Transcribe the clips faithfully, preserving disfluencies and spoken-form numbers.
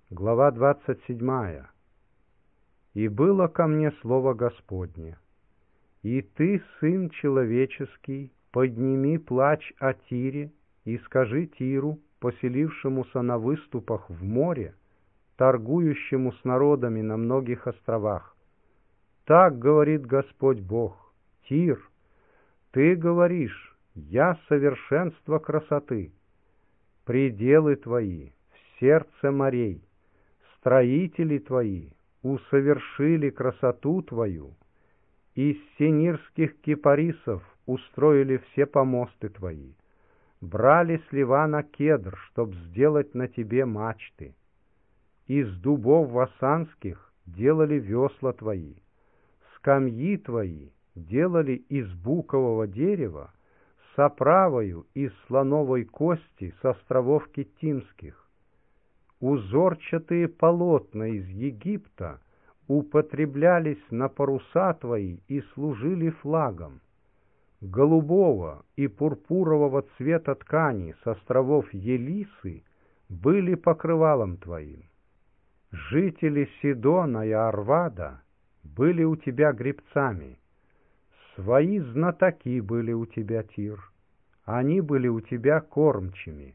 Глава двадцать седьмая. «И было ко мне слово Господне: и ты, сын человеческий, подними плач о Тире и скажи Тиру, поселившемуся на выступах в море, торгующему с народами на многих островах. Так говорит Господь Бог: Тир, ты говоришь: я совершенство красоты. Пределы твои в сердце морей, строители твои усовершили красоту твою, из сенирских кипарисов устроили все помосты твои, брали с Ливана кедр, чтоб сделать на тебе мачты, из дубов васанских делали весла твои, скамьи твои делали из букового дерева, с оправою из слоновой кости с островов Киттимских. Узорчатые полотна из Египта употреблялись на паруса твои и служили флагом. Голубого и пурпурового цвета ткани с островов Елисы были покрывалом твоим. Жители Сидона и Арвада были у тебя гребцами. Свои знатоки были у тебя, Тир, они были у тебя кормчими.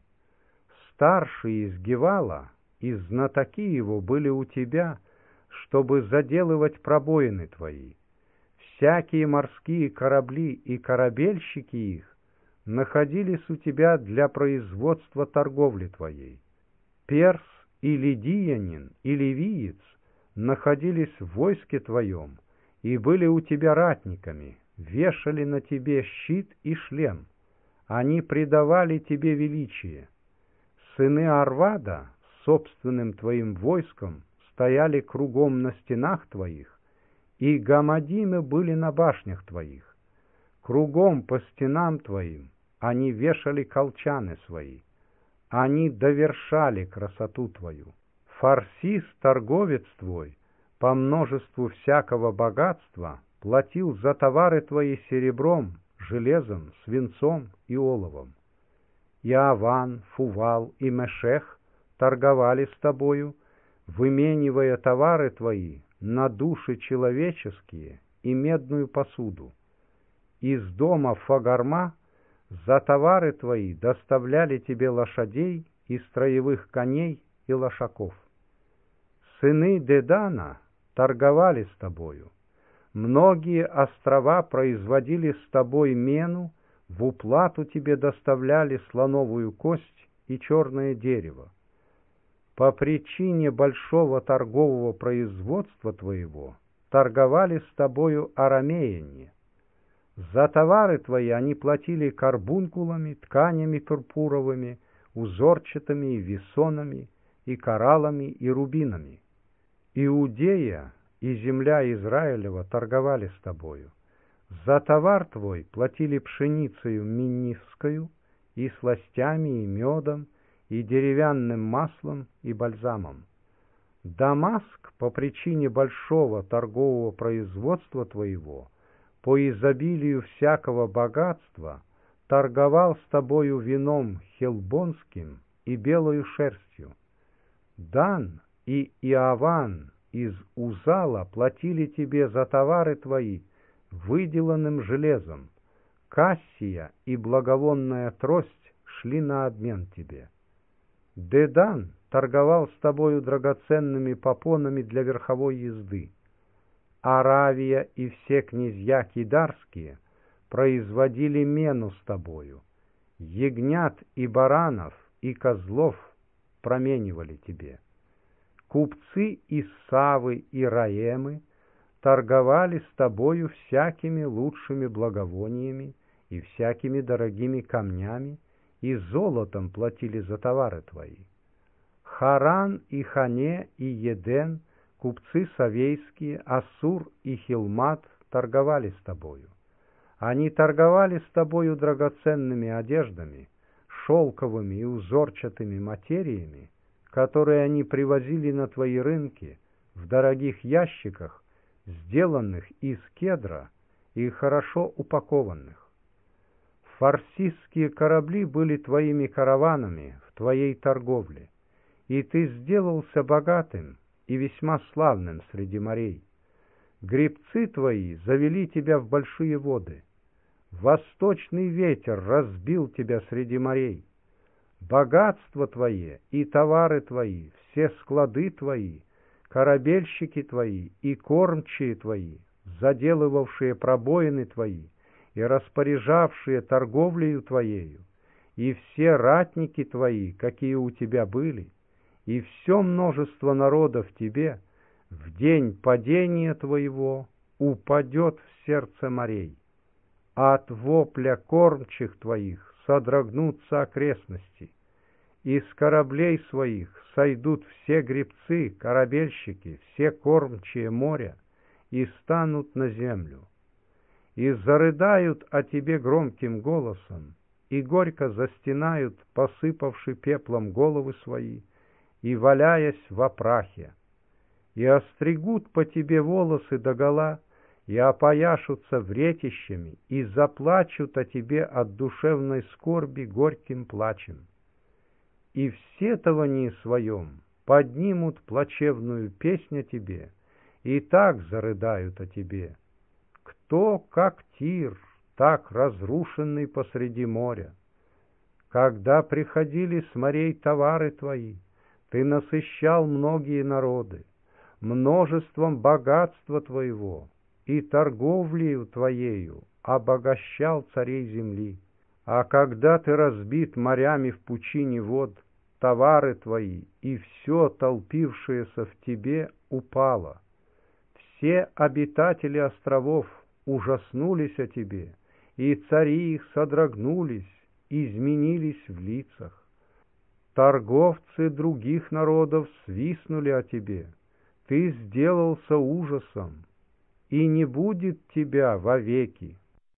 Старший из Гевала и знатоки его были у тебя, чтобы заделывать пробоины твои. Всякие морские корабли и корабельщики их находились у тебя для производства торговли твоей. Перс и лидиянин и ливиец находились в войске твоем и были у тебя ратниками, вешали на тебе щит и шлем, они придавали тебе величие. Сыны Арвада с собственным твоим войском стояли кругом на стенах твоих, и гамадимы были на башнях твоих. Кругом по стенам твоим они вешали колчаны свои, они довершали красоту твою. Фарсис, торговец твой, по множеству всякого богатства платил за товары твои серебром, железом, свинцом и оловом. И Аван, Фувал и Мешех торговали с тобою, выменивая товары твои на души человеческие и медную посуду. Из дома Фагарма за товары твои доставляли тебе лошадей и строевых коней и лошаков. Сыны Дедана торговали с тобою. Многие острова производили с тобой мену, в уплату тебе доставляли слоновую кость и черное дерево. По причине большого торгового производства твоего торговали с тобою арамеяне. За товары твои они платили карбункулами, тканями пурпуровыми, узорчатыми и весонами, и кораллами, и рубинами. Иудея и земля Израилева торговали с тобою. За товар твой платили пшеницею миннивскую, и сластями, и медом, и деревянным маслом, и бальзамом. Дамаск по причине большого торгового производства твоего, по изобилию всякого богатства, торговал с тобою вином хелбонским и белою шерстью. Дан и Иаван из Узала платили тебе за товары твои выделанным железом. Кассия и благовонная трость шли на обмен тебе. Дедан торговал с тобою драгоценными попонами для верховой езды. Аравия и все князья кидарские производили мену с тобою. Ягнят и баранов и козлов променивали тебе. Купцы из Савы и Раемы торговали с тобою всякими лучшими благовониями и всякими дорогими камнями, и золотом платили за товары твои. Харан и Хане и Еден, купцы савейские, Ассур и Хилмат торговали с тобою. Они торговали с тобою драгоценными одеждами, шелковыми и узорчатыми материями, которые они привозили на твои рынки в дорогих ящиках, сделанных из кедра и хорошо упакованных. Фарсисские корабли были твоими караванами в твоей торговле, и ты сделался богатым и весьма славным среди морей. Гребцы твои завели тебя в большие воды. Восточный ветер разбил тебя среди морей. Богатство твое и товары твои, все склады твои, корабельщики твои и кормчие твои, заделывавшие пробоины твои и распоряжавшие торговлею твоею, и все ратники твои, какие у тебя были, и все множество народов тебе, в день падения твоего упадет в сердце морей. От вопля кормчих твоих содрогнутся окрестности, из кораблей своих сойдут все гребцы, корабельщики, все кормчие моря, и станут на землю. И зарыдают о тебе громким голосом, и горько застенают, посыпавши пеплом головы свои, и валяясь во прахе. И остригут по тебе волосы догола, и опояшутся вретищами, и заплачут о тебе от душевной скорби горьким плачем. И в сетовании своем поднимут плачевную песнь о тебе, и так зарыдают о тебе. Кто, как Тир, так разрушенный посреди моря? Когда приходили с морей товары твои, ты насыщал многие народы, множеством богатства твоего, и торговлею твоею обогащал царей земли. А когда ты разбит морями в пучине вод, товары твои и все толпившееся в тебе упало. Все обитатели островов ужаснулись о тебе, и цари их содрогнулись, изменились в лицах. Торговцы других народов свистнули о тебе, ты сделался ужасом, и не будет тебя вовеки.